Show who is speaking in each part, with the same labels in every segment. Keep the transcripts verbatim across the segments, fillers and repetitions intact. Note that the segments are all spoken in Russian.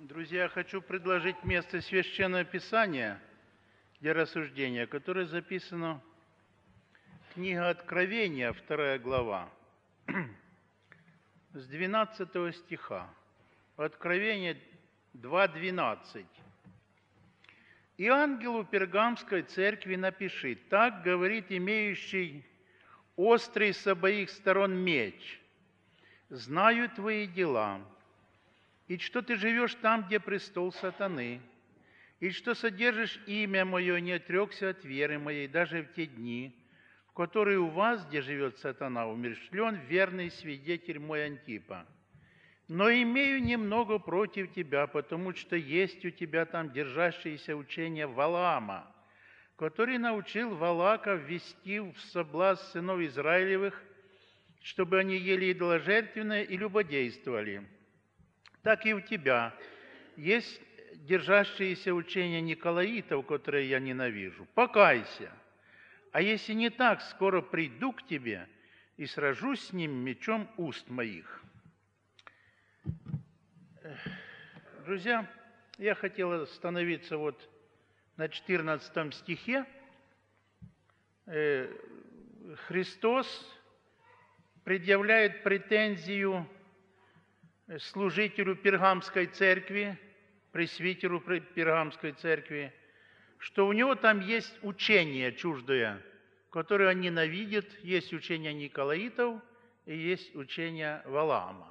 Speaker 1: Друзья, хочу предложить место Священного Писания для рассуждения, которое записано в книге Откровения, вторая глава, с двенадцатого стиха. Откровение два двенадцать. «И ангелу Пергамской церкви напиши: так говорит имеющий острый с обоих сторон меч. Знаю твои дела, и что ты живешь там, где престол сатаны, и что содержишь имя мое, не отрекся от веры моей даже в те дни, в которые у вас, где живет сатана, умерщвлен верный свидетель мой Антипа. Но имею немного против тебя, потому что есть у тебя там держащееся учение Валаама, который научил Валака ввести в соблазн сынов Израилевых, чтобы они ели идоложертвенное и любодействовали. Так и у тебя есть держащееся учение Николаитов, которые я ненавижу. Покайся, а если не так, скоро приду к тебе и сражусь с ним мечом уст моих». Друзья, я хотел остановиться вот на четырнадцатом стихе. Христос предъявляет претензию служителю Пергамской церкви, пресвитеру Пергамской церкви, что у него там есть учение чуждое, которое он ненавидит. Есть учение Николаитов и есть учение Валаама.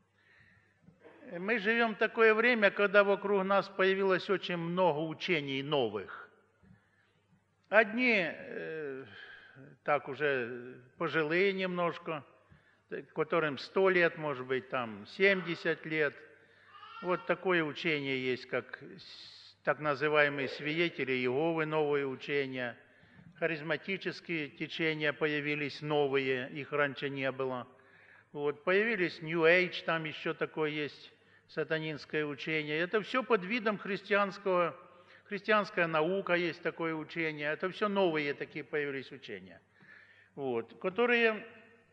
Speaker 1: Мы живем в такое время, когда вокруг нас появилось очень много учений новых. Одни э, так уже пожилые немножко, которым сто лет, может быть, там семьдесят лет. Вот такое учение есть, как так называемые свидетели Иеговы, новые учения. Харизматические течения появились новые, их раньше не было. Вот, появились New Age, там еще такое есть сатанинское учение. Это все под видом христианского, христианская наука есть такое учение. Это все новые такие появились учения, вот, которые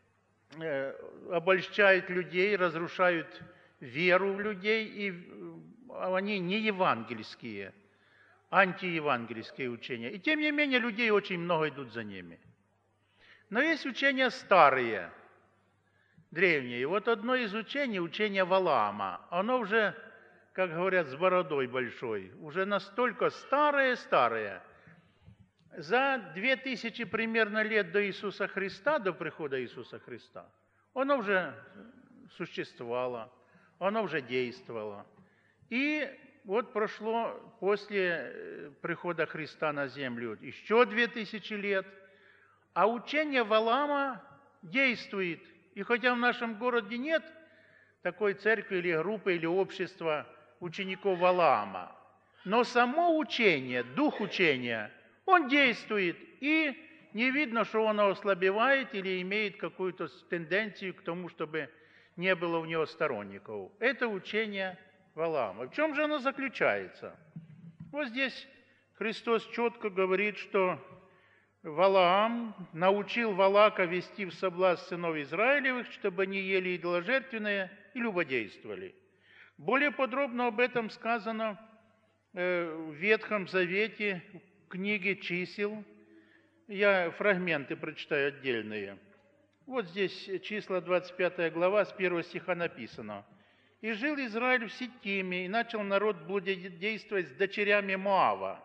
Speaker 1: обольщают людей, разрушают веру в людей, и они не евангельские, антиевангельские учения. И тем не менее, людей очень много идут за ними. Но есть учения старые, древние. Вот одно из учений, учение Валаама, оно уже, как говорят, с бородой большой, уже настолько старое-старое. За две тысячи примерно лет до Иисуса Христа, до прихода Иисуса Христа, оно уже существовало, оно уже действовало. И вот прошло после прихода Христа на землю еще две тысячи лет, а учение Валаама действует. И хотя в нашем городе нет такой церкви или группы или общества учеников Валаама, но само учение, дух учения, он действует, и не видно, что он ослабевает или имеет какую-то тенденцию к тому, чтобы не было у него сторонников. Это учение Валаама. В чем же оно заключается? Вот здесь Христос четко говорит, что Валаам научил Валака вести в соблазн сынов Израилевых, чтобы они ели идоложертвенное и любодействовали. Более подробно об этом сказано в Ветхом Завете, в книге Чисел. Я фрагменты прочитаю отдельные. Вот здесь числа, двадцать пятая глава, с первого стиха написано. «И жил Израиль в Ситиме, и начал народ блудодействовать с дочерями Моава.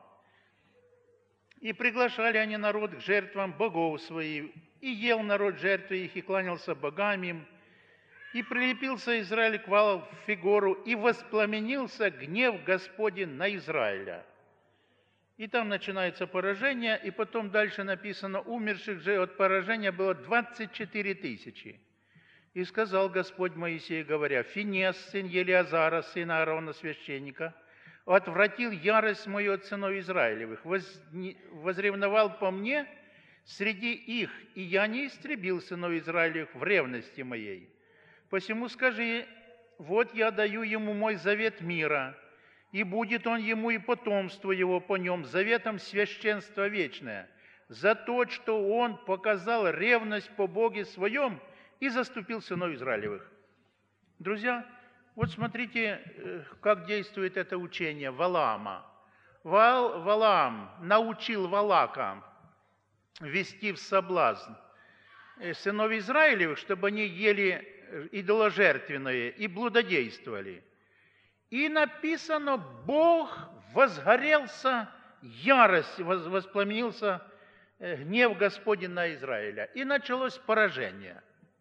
Speaker 1: И приглашали они народ к жертвам богов своих, и ел народ жертвы их, и кланялся богам им. И прилепился Израиль к Ваалу в Фигору, и воспламенился гнев Господень на Израиля». И там начинается поражение, и потом дальше написано, умерших же от поражения было двадцать четыре тысячи. «И сказал Господь Моисею, говоря: Финес, сын Елиазара, сына Аарона, священника, отвратил ярость мою от сынов Израилевых, возревновал по мне среди их, и я не истребил сынов Израилевых в ревности моей. Посему скажи: вот я даю ему мой завет мира, и будет он ему и потомство его по нем заветом священства вечное, за то, что он показал ревность по Боге своем и заступил сынов Израилевых». Друзья, Вот смотрите, как действует это учение Валаама. Вал, Валаам научил Валака вести в соблазн сынов Израилевых, чтобы они ели идоложертвенное и блудодействовали. И написано, Бог возгорелся, ярость, воспламенился гнев Господень на Израиля. И началось поражение.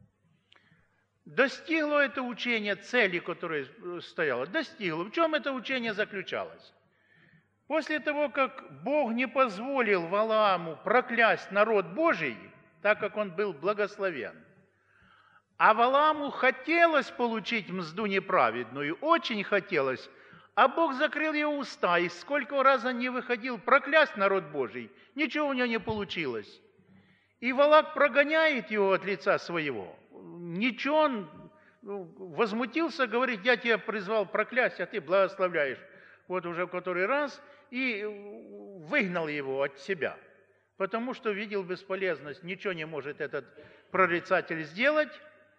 Speaker 1: Достигло это учение цели, которая стояла? Достигло. В чем это учение заключалось? После того, как Бог не позволил Валааму проклясть народ Божий, так как он был благословен, а Валааму хотелось получить мзду неправедную, очень хотелось, а Бог закрыл его уста, и сколько раз он не выходил проклясть народ Божий, ничего у него не получилось. И Валак прогоняет его от лица своего. Ничего он возмутился, говорит, я тебя призвал проклясть, а ты благословляешь. Вот уже в который раз, и выгнал его от себя, потому что видел бесполезность, ничего не может этот прорицатель сделать.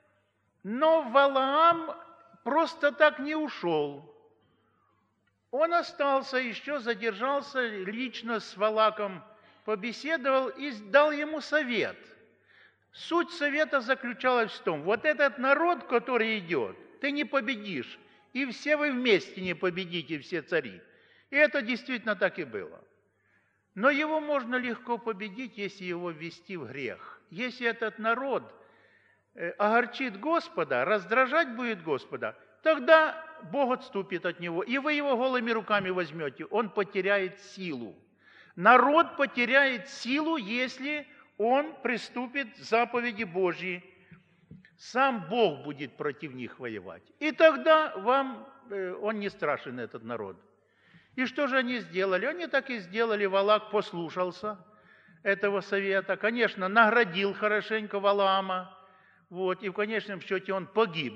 Speaker 1: Но Валаам просто так не ушел. Он остался, еще задержался, лично с Валаком побеседовал и дал ему совет. Суть совета заключалась в том, вот этот народ, который идет, ты не победишь, и все вы вместе не победите, все цари. И это действительно так и было. Но его можно легко победить, если его ввести в грех. Если этот народ огорчит Господа, раздражать будет Господа, тогда Бог отступит от него, и вы его голыми руками возьмете, он потеряет силу. Народ потеряет силу, если он приступит к заповеди Божьей. Сам Бог будет против них воевать. И тогда вам, он не страшен, этот народ. И что же они сделали? Они так и сделали. Валак послушался этого совета. Конечно, наградил хорошенько Валаама. Вот, и в конечном счете он погиб.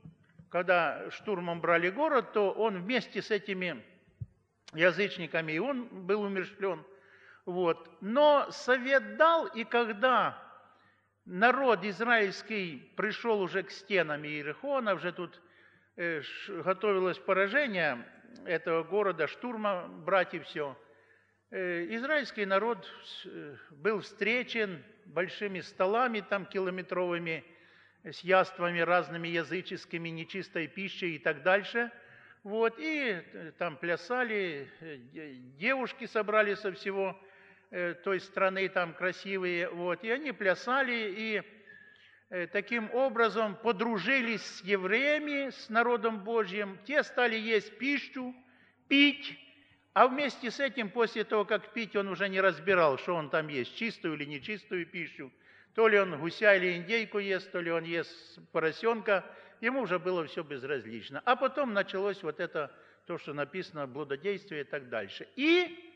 Speaker 1: Когда штурмом брали город, то он вместе с этими язычниками, и он был умерщвлен. Вот. Но совет дал, и когда народ израильский пришел уже к стенам Иерихона, уже тут э, готовилось поражение этого города, штурма брать и все, э, израильский народ был встречен большими столами там километровыми, с яствами разными языческими, нечистой пищей и так дальше. Вот, и там плясали, девушки собрали со всего той страны, там красивые, вот, и они плясали, и э, таким образом подружились с евреями, с народом Божьим, те стали есть пищу, пить, а вместе с этим, после того, как пить, он уже не разбирал, что он там есть, чистую или нечистую пищу, то ли он гуся или индейку ест, то ли он ест поросенка, ему уже было все безразлично. А потом началось вот это, то, что написано, блудодействие и так дальше. И,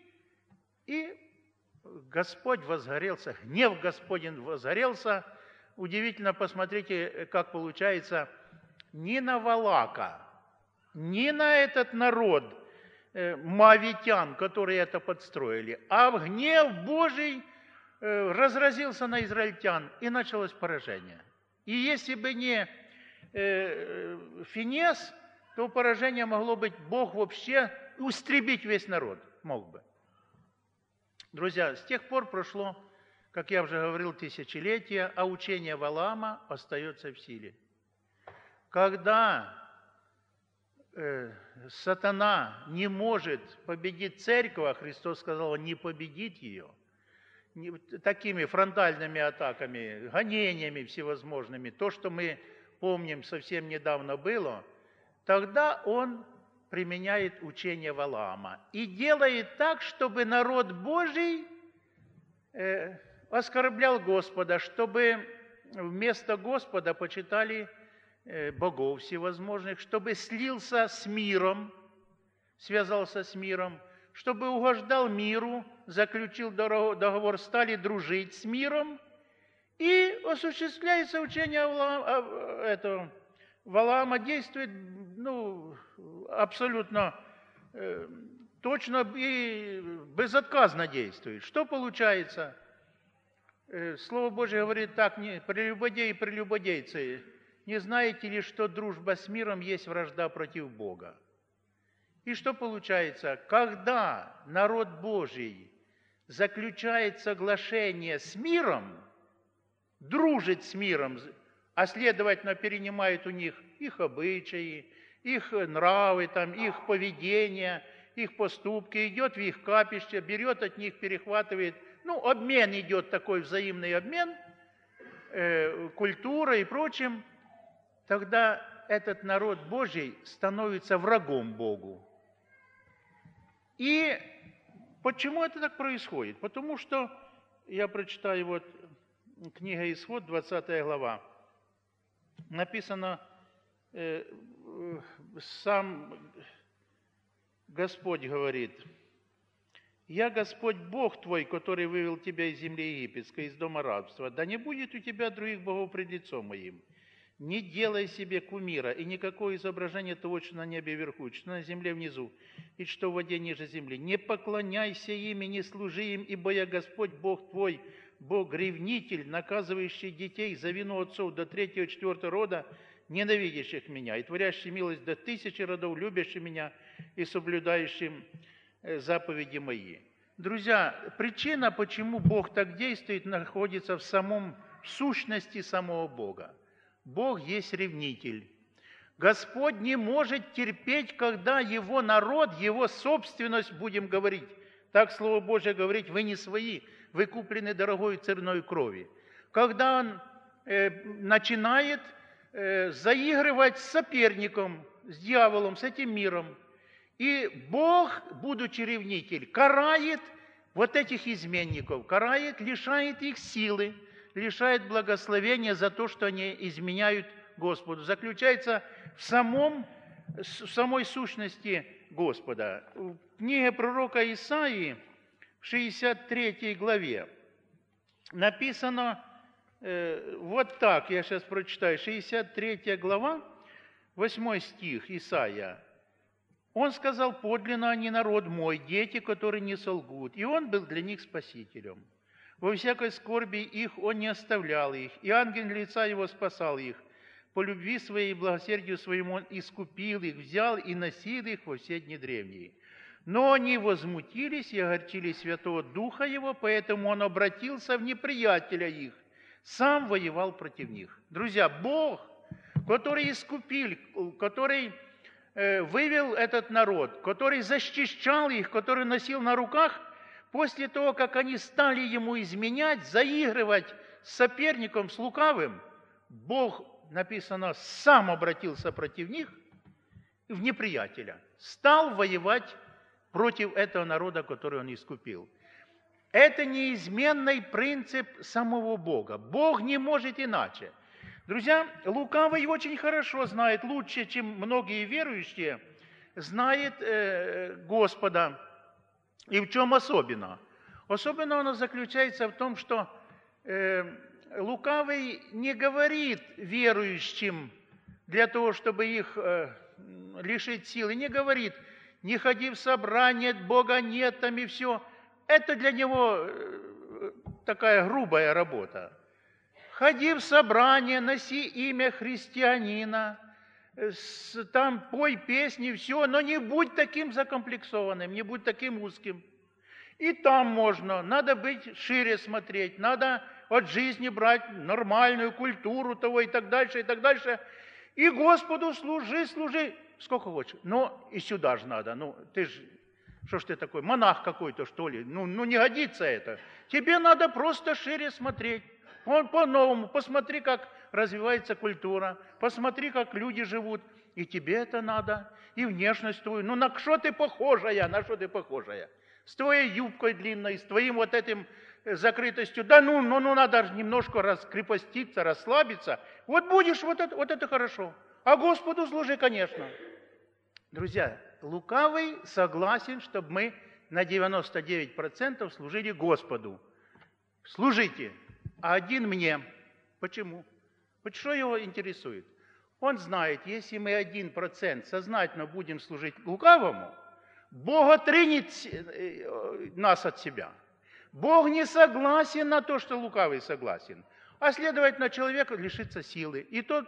Speaker 1: и Господь возгорелся, гнев Господень возгорелся. Удивительно, посмотрите, как получается, ни на Валака, ни на этот народ э, моавитян, которые это подстроили, а в гнев Божий э, разразился на израильтян, и началось поражение. И если бы не э, Финес, то поражение могло быть, Бог вообще истребить весь народ мог бы. Друзья, с тех пор прошло, как я уже говорил, тысячелетия, а учение Валаама остается в силе. Когда э, сатана не может победить церковь, а Христос сказал, не победить ее, не, такими фронтальными атаками, гонениями всевозможными, то, что мы помним совсем недавно было, тогда он применяет учение Валаама и делает так, чтобы народ Божий э, оскорблял Господа, чтобы вместо Господа почитали э, богов всевозможных, чтобы слился с миром, связался с миром, чтобы угождал миру, заключил договор, стали дружить с миром, и осуществляется учение Валаама, это, Валаама действует, ну, абсолютно э, точно и безотказно действует. Что получается? Э, Слово Божие говорит так, не, прелюбодеи и прелюбодейцы не знаете ли, что дружба с миром есть вражда против Бога? И что получается? Когда народ Божий заключает соглашение с миром, дружит с миром, а следовательно перенимает у них их обычаи, их нравы, там, их поведение, их поступки, идет в их капище, берет от них, перехватывает. Ну, обмен идет, такой взаимный обмен, э, культура и прочим. Тогда этот народ Божий становится врагом Богу. И почему это так происходит? Потому что, я прочитаю вот книга Исход, двадцатая глава, написано, э, сам Господь говорит: «Я Господь Бог твой, который вывел тебя из земли египетской, из дома рабства. Да не будет у тебя других богов пред лицом моим. Не делай себе кумира, и никакое изображение того, что на небе вверху, что на земле внизу, и что в воде ниже земли. Не поклоняйся им и не служи им, ибо я Господь Бог твой, Бог-ревнитель, наказывающий детей за вину отцов до третьего, четвертого рода, ненавидящих меня, и творящий милость до тысячи родов, любящий меня и соблюдающим заповеди мои». Друзья, причина, почему Бог так действует, находится в самом в сущности самого Бога. Бог есть ревнитель. Господь не может терпеть, когда Его народ, Его собственность, будем говорить, так Слово Божие говорит, вы не свои, вы куплены дорогой ценой крови. Когда Он э, начинает э, заигрывать с соперником, с дьяволом, с этим миром, и Бог, будучи ревнитель, карает вот этих изменников, карает, лишает их силы, лишает благословения за то, что они изменяют Господу. Заключается в, самом, в самой сущности Господа. В книге пророка Исаии, в шестьдесят третьей главе, написано э, вот так, я сейчас прочитаю, шестьдесят третья глава, восьмой стих, Исаия. Он сказал: «Подлинно они народ мой, дети, которые не солгут». И он был для них спасителем. Во всякой скорби их он не оставлял их, и ангел лица его спасал их. По любви своей и благосердию своему он искупил их, взял и носил их во все дни древние. Но они возмутились и огорчили Святого Духа Его, поэтому он обратился в неприятеля их, сам воевал против них. Друзья, Бог, который искупил, который э, вывел этот народ, который защищал их, который носил на руках, после того, как они стали ему изменять, заигрывать с соперником, с лукавым, Бог, написано, сам обратился против них в неприятеля, стал воевать против этого народа, который он искупил. Это неизменный принцип самого Бога. Бог не может иначе. Друзья, лукавый очень хорошо знает, лучше, чем многие верующие, знает э, Господа. И в чем особенно? Особенно оно заключается в том, что э, лукавый не говорит верующим для того, чтобы их э, лишить силы, не говорит: не ходи в собрание, Бога нет там и все. Это для него э, такая грубая работа. Ходи в собрание, носи имя христианина, там пой песни, все, но не будь таким закомплексованным, не будь таким узким. И там можно, надо быть шире смотреть, надо от жизни брать нормальную культуру того и так дальше, и так дальше. И Господу служи, служи, сколько хочешь. Но и сюда же надо, ну ты же, что ж ты такой, монах какой-то, что ли? Ну, ну не годится это. Тебе надо просто шире смотреть. По-новому, посмотри, как развивается культура, посмотри, как люди живут, и тебе это надо, и внешность твою. Ну, на что ты похожая, на что ты похожая? С твоей юбкой длинной, с твоим вот этим закрытостью. Да ну, ну, ну надо же немножко раскрепоститься, расслабиться. Вот будешь, вот это, вот это хорошо. А Господу служи, конечно. Друзья, лукавый согласен, чтобы мы на девяносто девять процентов служили Господу. Служите. А один мне. Почему? Вот что его интересует? Он знает, если мы один процент сознательно будем служить лукавому, Бог отринет нас от себя. Бог не согласен на то, что лукавый согласен. А следовательно, человек лишится силы. И тот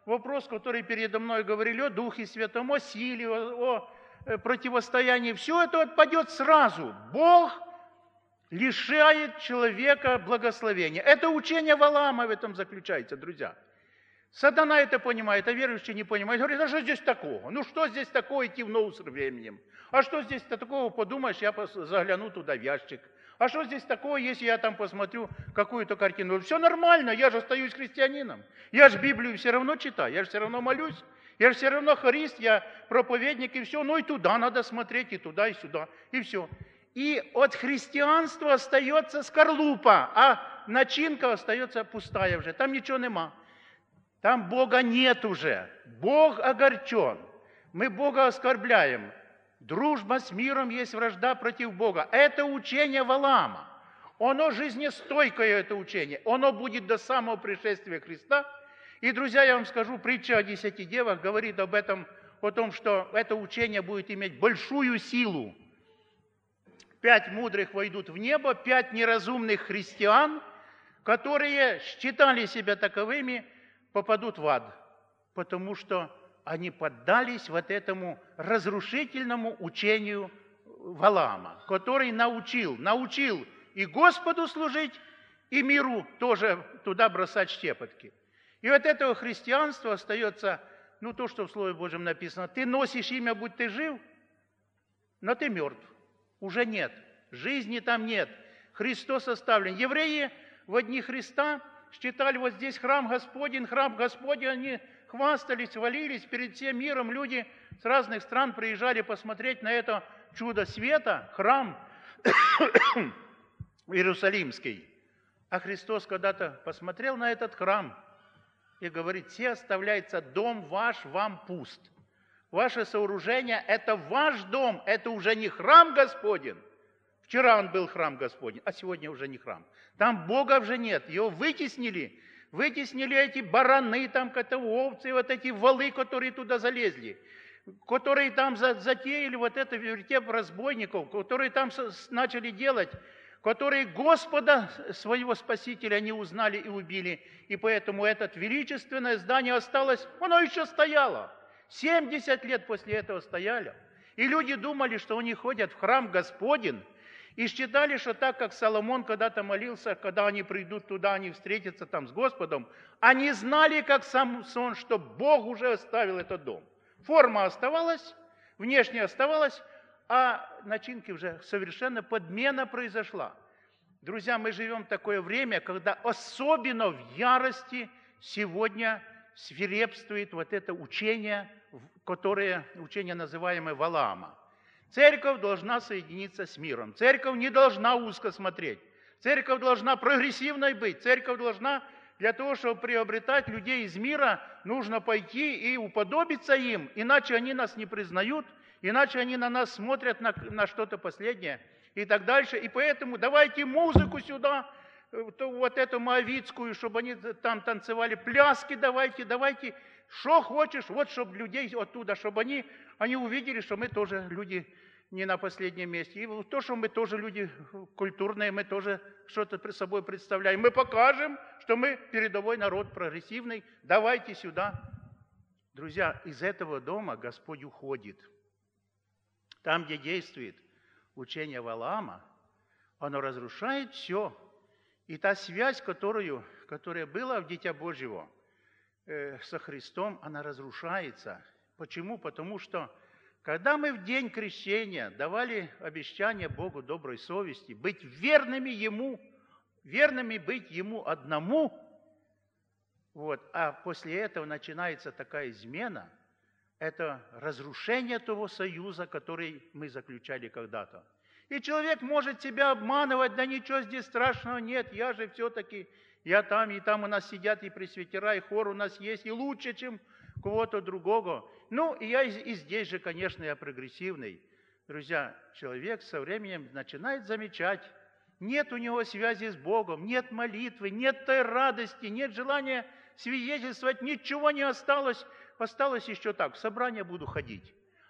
Speaker 1: вопрос, который передо мной говорили о Духе Святом, о силе, о, о противостоянии, все это отпадет сразу. Бог лишает человека благословения. Это учение Валаама в этом заключается, друзья. Сатана это понимает, а верующий не понимает. Говорит, а что здесь такого? Ну что здесь такое идти в нову с временем? А что здесь-то такого, подумаешь, я загляну туда в ящик. А что здесь такое, если я там посмотрю какую-то картину? Все нормально, я же остаюсь христианином. Я же Библию все равно читаю, я же все равно молюсь. Я же все равно хорист, я проповедник и все. Ну и туда надо смотреть, и туда, и сюда, и все. И от христианства остается скорлупа, а начинка остается пустая уже. Там ничего нема. Там Бога нет уже. Бог огорчен. Мы Бога оскорбляем. Дружба с миром есть вражда против Бога. Это учение Валаама. Оно жизнестойкое, это учение. Оно будет до самого пришествия Христа. И, друзья, я вам скажу, притча о десяти девах говорит об этом, о том, что это учение будет иметь большую силу. Пять мудрых войдут в небо, пять неразумных христиан, которые считали себя таковыми, попадут в ад, потому что они поддались вот этому разрушительному учению Валаама, который научил, научил и Господу служить, и миру тоже туда бросать щепотки. И от этого христианства остается, ну, то, что в Слове Божьем написано, ты носишь имя, будь ты жив, но ты мертв. Уже нет. Жизни там нет. Христос оставлен. Евреи в дни Христа считали, вот здесь храм Господень, храм Господень, они хвастались, хвалились перед всем миром. Люди с разных стран приезжали посмотреть на это чудо света, храм Иерусалимский. А Христос когда-то посмотрел на этот храм и говорит, все оставляется дом ваш, вам пуст. Ваше сооружение – это ваш дом, это уже не храм Господень. Вчера он был храм Господень, а сегодня уже не храм. Там Бога уже нет, его вытеснили. Вытеснили эти бараны, там какие-то овцы, вот эти волы, которые туда залезли. Которые там затеяли вот это вертеп разбойников, которые там начали делать, которые Господа, своего Спасителя, не узнали и убили. И поэтому это величественное здание осталось, оно еще стояло. семьдесят лет после этого стояли. И люди думали, что они ходят в храм Господень, и считали, что так, как Соломон когда-то молился, когда они придут туда, они встретятся там с Господом, они знали, как Самсон, что Бог уже оставил этот дом. Форма оставалась, внешне оставалась, а начинки уже совершенно подмена произошла. Друзья, мы живем в такое время, когда особенно в ярости сегодня свирепствует вот это учение, которое, учение, называемое Валаама. Церковь должна соединиться с миром. Церковь не должна узко смотреть. Церковь должна прогрессивной быть. Церковь должна, для того, чтобы приобретать людей из мира, нужно пойти и уподобиться им, иначе они нас не признают, иначе они на нас смотрят на, на что-то последнее и так дальше. И поэтому давайте музыку сюда, вот эту моавитскую, чтобы они там танцевали, пляски давайте, давайте, что хочешь, вот чтобы людей оттуда, чтобы они, они увидели, что мы тоже люди не на последнем месте. И то, что мы тоже люди культурные, мы тоже что-то при собой представляем. Мы покажем, что мы передовой народ, прогрессивный. Давайте сюда. Друзья, из этого дома Господь уходит. Там, где действует учение Валаама, оно разрушает все. И та связь, которую, которая была в Дитя Божьего э, со Христом, она разрушается. Почему? Потому что когда мы в день крещения давали обещание Богу доброй совести, быть верными Ему, верными быть Ему одному, вот, а после этого начинается такая измена, это разрушение того союза, который мы заключали когда-то. И человек может себя обманывать, да ничего здесь страшного нет, я же все-таки, я там, и там у нас сидят и пресвитера, и хор у нас есть, и лучше, чем кого-то другого. Ну, и я и здесь же, конечно, я прогрессивный. Друзья, человек со временем начинает замечать, нет у него связи с Богом, нет молитвы, нет той радости, нет желания свидетельствовать, ничего не осталось. Осталось еще так, в собрание буду ходить.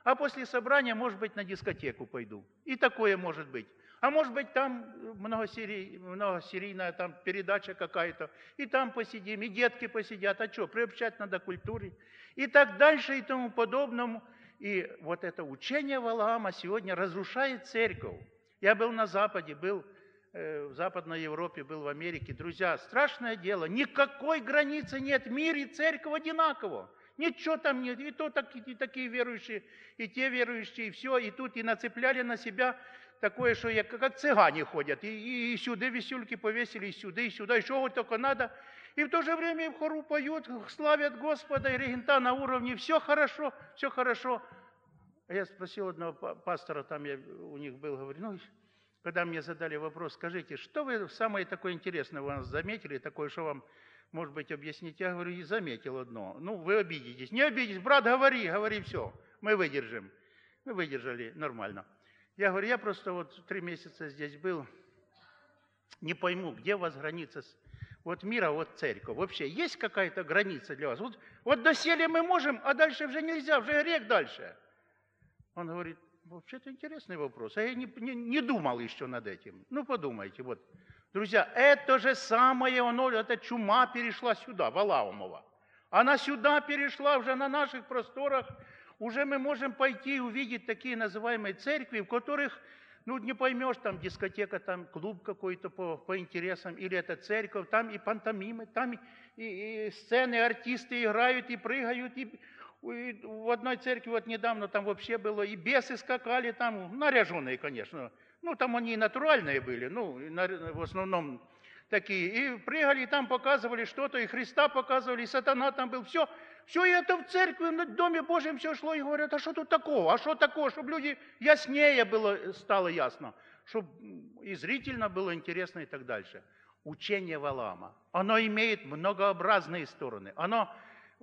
Speaker 1: А после собрания, может быть, на дискотеку пойду. И такое может быть. А может быть, там многосерий, многосерийная там передача какая-то, и там посидим, и детки посидят. А что, приобщать надо к культуре. И так дальше, и тому подобному. И вот это учение Валаама сегодня разрушает церковь. Я был на Западе, был э, в Западной Европе, был в Америке. Друзья, страшное дело, никакой границы нет в мире, церковь одинакова. Ничего там нет, и то так, и такие верующие, и те верующие, и все, и тут и нацепляли на себя такое, что я, как цыгане ходят, и, и, и сюда висюльки повесили, и сюда, и сюда, еще вот только надо. И в то же время в хору поют, славят Господа, и регента на уровне, все хорошо, все хорошо. А я спросил одного пастора, там я у них был, говорю, ну, когда мне задали вопрос, скажите, что вы самое такое интересное у нас заметили, такое, что вам, может быть, объяснить? Я говорю, и заметил одно. Ну, вы обидитесь. Не обидитесь, брат, говори, говори, все, мы выдержим. Мы выдержали нормально. Я говорю, я просто вот три месяца здесь был, не пойму, где у вас граница вот мира, вот церковь. Вообще есть какая-то граница для вас? Вот, вот доселе мы можем, а дальше уже нельзя, уже грех дальше. Он говорит, вообще-то интересный вопрос, а я не, не, не думал еще над этим. Ну, подумайте, вот. Друзья, это же самое, оно, эта чума перешла сюда, Валаамова. Она сюда перешла уже на наших просторах. Уже мы можем пойти и увидеть такие называемые церкви, в которых, ну, не поймешь, там дискотека, там клуб какой-то по, по интересам, или это церковь, там и пантомимы, там и, и, и сцены, артисты играют и прыгают, и, и в одной церкви вот недавно там вообще было, и бесы скакали там, наряженные, конечно, ну, там они натуральные были, ну, в основном такие, и прыгали, и там показывали что-то, и Христа показывали, и сатана там был, все. Все это в церкви, в Доме Божьем все шло, и говорят, а что тут такого, а что такого, чтобы люди яснее было, стало ясно, чтобы и зрительно было интересно и так дальше. Учение Валаама, оно имеет многообразные стороны, оно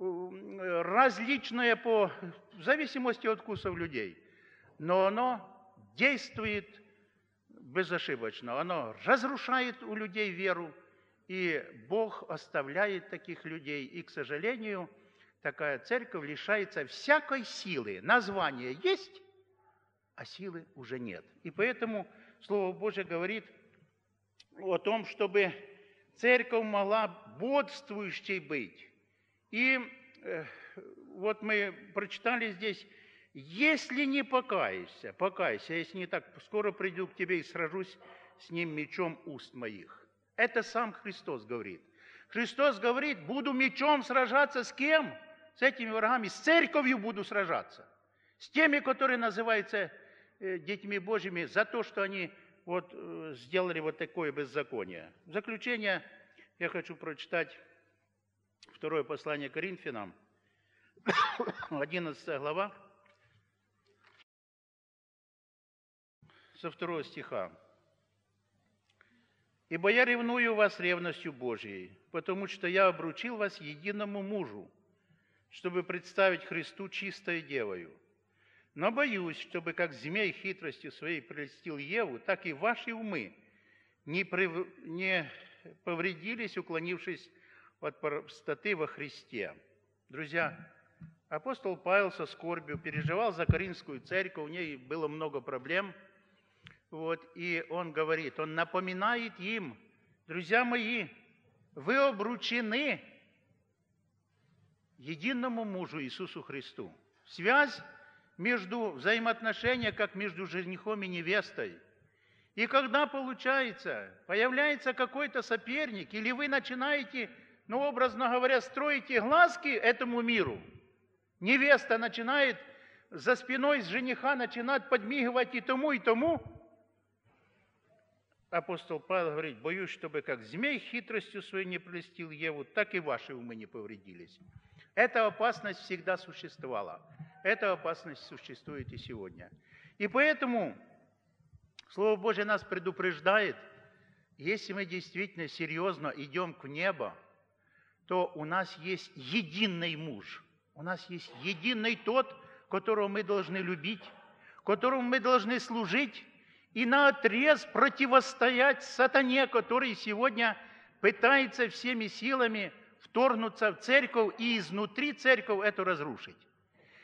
Speaker 1: различное по в зависимости от вкусов людей, но оно действует безошибочно, оно разрушает у людей веру, и Бог оставляет таких людей, и, к сожалению, такая церковь лишается всякой силы. Название есть, а силы уже нет. И поэтому Слово Божие говорит о том, чтобы церковь могла бодствующей быть. И э, вот мы прочитали здесь, если не покаешься, покайся, если не так, скоро приду к тебе и сражусь с ним мечом уст моих. Это сам Христос говорит. Христос говорит, буду мечом сражаться с кем? С этими врагами, с церковью буду сражаться. С теми, которые называются э, детьми Божьими, за то, что они вот, э, сделали вот такое беззаконие. В заключение я хочу прочитать второе послание Коринфянам, одиннадцатая глава, со второго стиха. «Ибо я ревную вас ревностью Божией, потому что я обручил вас единому мужу, чтобы представить Христу чистой девою. Но боюсь, чтобы как змей хитростью своей прельстил Еву, так и ваши умы не, прив... не повредились, уклонившись от простоты во Христе». Друзья, апостол Павел со скорбью переживал за Коринфскую церковь, у ней было много проблем. Вот, и он говорит, он напоминает им, друзья мои, вы обручены единому мужу Иисусу Христу. Связь между взаимоотношения, как между женихом и невестой. И когда получается, появляется какой-то соперник, или вы начинаете, ну, образно говоря, строите глазки этому миру, невеста начинает за спиной жениха начинать подмигивать и тому, и тому, апостол Павел говорит, боюсь, чтобы как змей хитростью своей не прельстил Еву, так и ваши умы не повредились. Эта опасность всегда существовала. Эта опасность существует и сегодня. И поэтому Слово Божие нас предупреждает, если мы действительно серьезно идем к небу, то у нас есть единый муж. У нас есть единый тот, которого мы должны любить, которому мы должны служить, и наотрез противостоять сатане, который сегодня пытается всеми силами вторгнуться в церковь и изнутри церковь эту разрушить.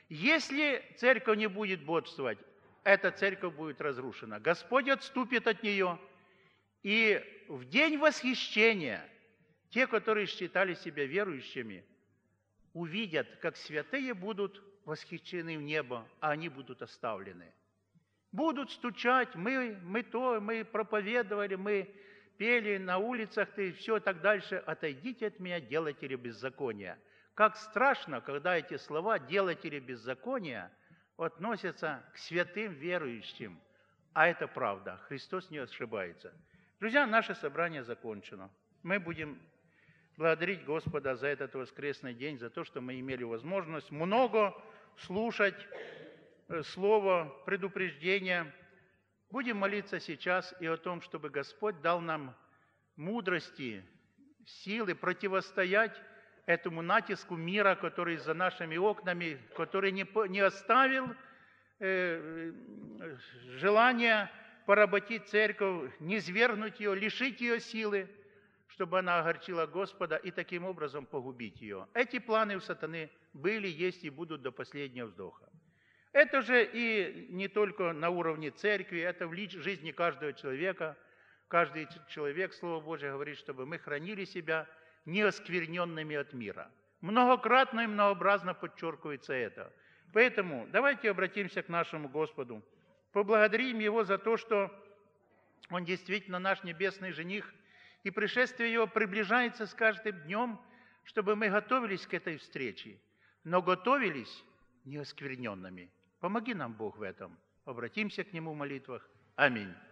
Speaker 1: Если церковь не будет бодствовать, эта церковь будет разрушена. Господь отступит от нее, и в день восхищения те, которые считали себя верующими, увидят, как святые будут восхищены в небо, а они будут оставлены. Будут стучать, мы, мы то, мы проповедовали, мы пели на улицах, и все так дальше. Отойдите от меня, делатели беззакония. Как страшно, когда эти слова «делатели беззакония» относятся к святым верующим. А это правда, Христос не ошибается. Друзья, наше собрание закончено. Мы будем благодарить Господа за этот воскресный день, за то, что мы имели возможность много слушать слово предупреждения. Будем молиться сейчас и о том, чтобы Господь дал нам мудрости, силы противостоять этому натиску мира, который за нашими окнами, который не, не оставил э, желания поработить церковь, низвергнуть ее, лишить ее силы, чтобы она огорчила Господа и таким образом погубить ее. Эти планы у сатаны были, есть и будут до последнего вздоха. Это же и не только на уровне церкви, это в жизни каждого человека. Каждый человек, Слово Божие говорит, чтобы мы хранили себя неоскверненными от мира. Многократно и многообразно подчеркивается это. Поэтому давайте обратимся к нашему Господу, поблагодарим Его за то, что Он действительно наш небесный жених, и пришествие Его приближается с каждым днем, чтобы мы готовились к этой встрече, но готовились неоскверненными. Помоги нам, Бог, в этом. Обратимся к Нему в молитвах. Аминь.